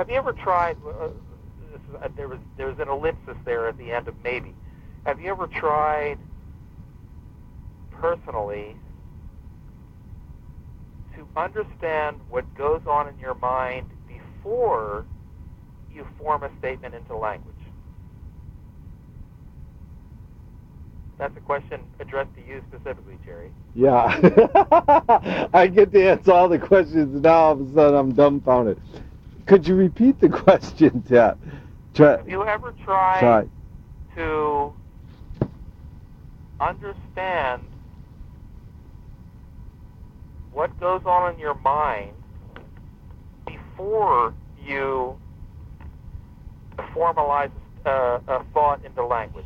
have you ever tried? There was an ellipsis there at the end of maybe. Have you ever tried personally to understand what goes on in your mind before you form a statement into language? That's a question addressed to you specifically, Jerry. Yeah. I get to answer all the questions, now all of a sudden I'm dumbfounded. Could you repeat the question, Ted? Have you ever tried to understand what goes on in your mind before you formalize a thought into language?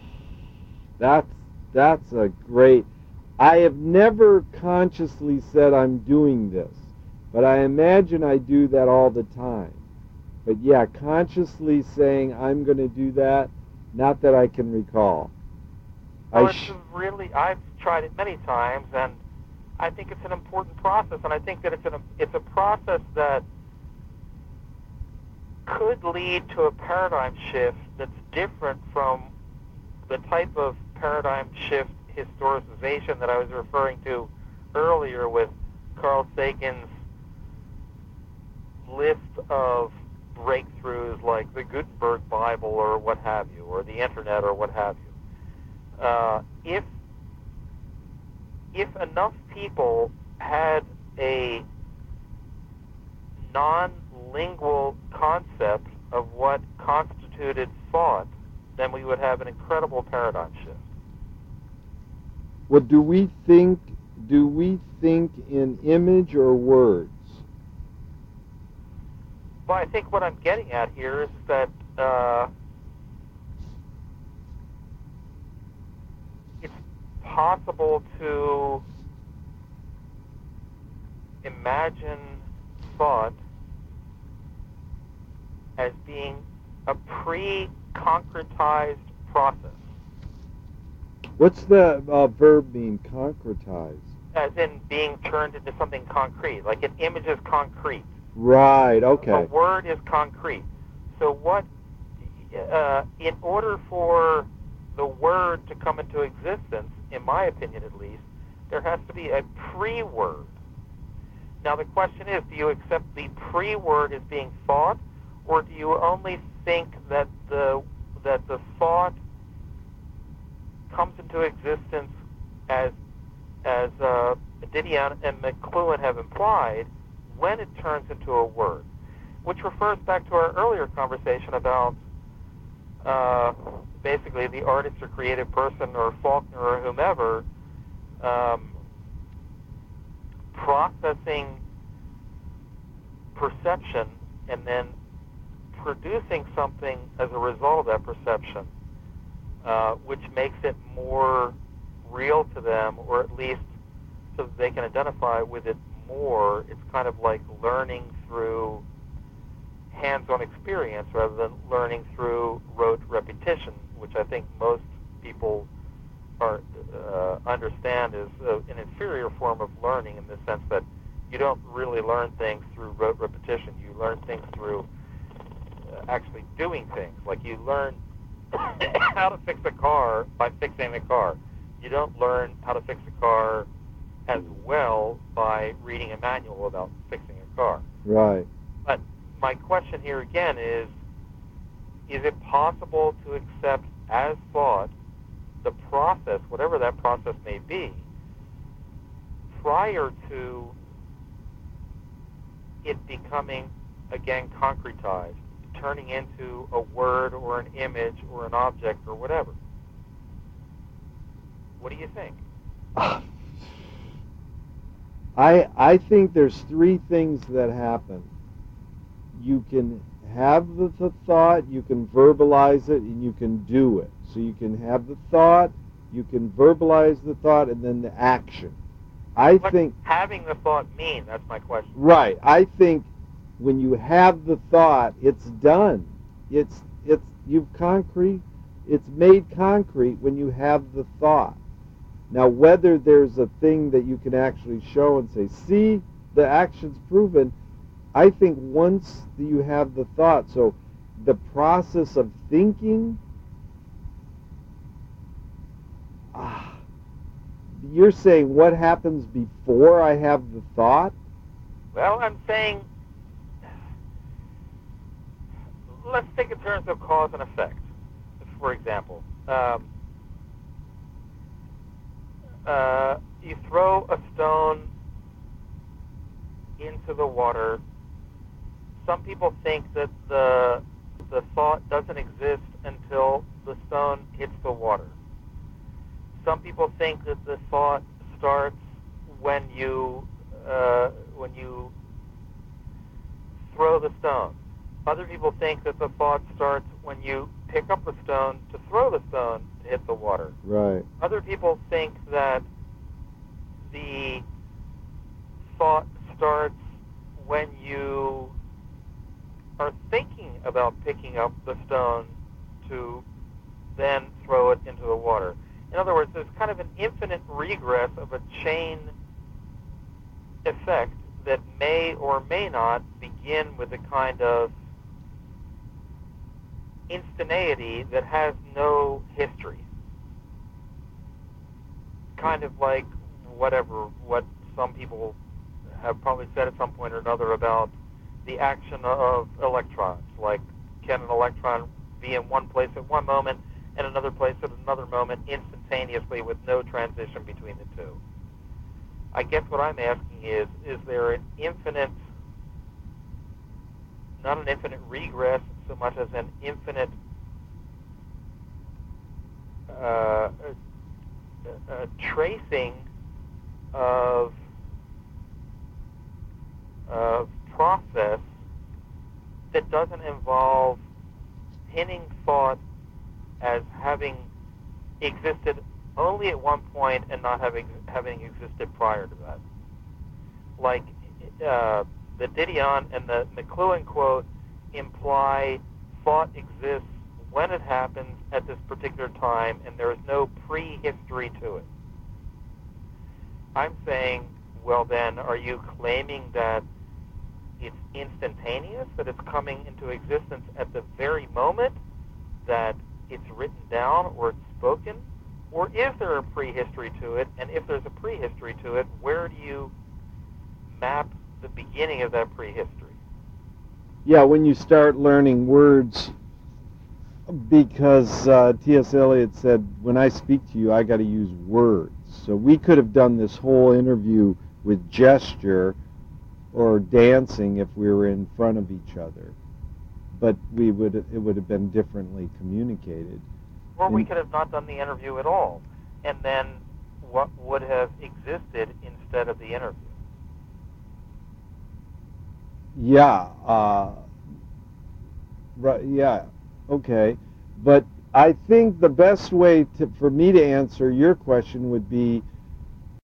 That's a great... I have never consciously said I'm doing this, but I imagine I do that all the time. But yeah, consciously saying I'm going to do that, not that I can recall. Well, I've tried it many times, and I think it's an important process, and I think that it's a process that could lead to a paradigm shift that's different from the type of paradigm shift historicization that I was referring to earlier with Carl Sagan's list of breakthroughs like the Gutenberg Bible or what have you, or the Internet or what have you. If enough people had a non-lingual concept of what constituted thought, then we would have an incredible paradigm shift. Well, do we think in image or words? Well, I think what I'm getting at here is that it's possible to imagine thought as being a pre-concretized process. What's the verb mean, concretize? As in being turned into something concrete, like an image is concrete. Right, okay. A word is concrete. So in order for the word to come into existence, in my opinion at least, there has to be a pre-word. Now the question is, do you accept the pre-word as being thought, or do you only think that the thought comes into existence as Didion and McLuhan have implied when it turns into a word, which refers back to our earlier conversation about basically the artist or creative person or Faulkner or whomever processing perception and then producing something as a result of that perception, which makes it more real to them, or at least so that they can identify with it more. It's kind of like learning through hands-on experience rather than learning through rote repetition, which I think most people understand is an inferior form of learning, in the sense that you don't really learn things through rote repetition. You learn things through actually doing things. Like you learn how to fix a car by fixing the car. You don't learn how to fix a car as well by reading a manual about fixing a car. Right. But my question here again is it possible to accept as thought the process, whatever that process may be, prior to it becoming, again, concretized, turning into a word or an image or an object or whatever? What do you think? I think there's three things that happen. You can have the thought, you can verbalize it, and you can do it. So you can have the thought, you can verbalize the thought, and then the action. What does having the thought mean? That's my question. Right. I think when you have the thought, it's done. It's made concrete when you have the thought. Now, whether there's a thing that you can actually show and say, see, the action's proven, I think once you have the thought, so the process of thinking, you're saying what happens before I have the thought? Well, I'm saying, let's think in terms of cause and effect, for example. You throw a stone into the water. Some people think that the thought doesn't exist until the stone hits the water. Some people think that the thought starts when you throw the stone. Other people think that the thought starts when you pick up the stone to throw the stone to hit the water. Right. Other people think that the thought starts when you are thinking about picking up the stone to then throw it into the water. In other words, there's kind of an infinite regress of a chain effect that may or may not begin with a kind of instantaneity that has no history. Kind of like what some people have probably said at some point or another about the action of electrons. Like, can an electron be in one place at one moment and another place at another moment instantaneously with no transition between the two? I guess what I'm asking is there an infinite, not an infinite regress so much as an infinite tracing of process that doesn't involve pinning thought as having existed only at one point and not having existed prior to that. Like the Didion and the McLuhan quote imply thought exists when it happens at this particular time and there is no prehistory to it. I'm saying, well then, are you claiming that it's instantaneous, that it's coming into existence at the very moment that it's written down or it's spoken? Or is there a prehistory to it? And if there's a prehistory to it, where do you map the beginning of that prehistory? Yeah, when you start learning words, because T.S. Eliot said, when I speak to you, I got to use words. So we could have done this whole interview with gesture or dancing if we were in front of each other, but it would have been differently communicated. Or we could have not done the interview at all, and then what would have existed instead of the interview? Yeah, right. Yeah, okay. But I think the best way for me to answer your question would be